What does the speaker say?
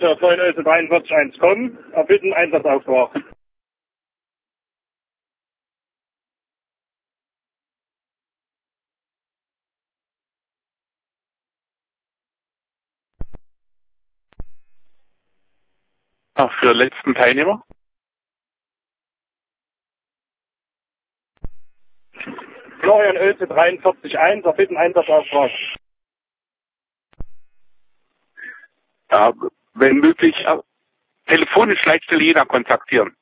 Der 94341 kommen, erbitten Einsatzauftrag. Ach, für letzten Teilnehmer? Florian Oelze 43.1, erbitten Einsatzauftrag. Ja, wenn möglich, telefonisch Leitstelle Jena kontaktieren.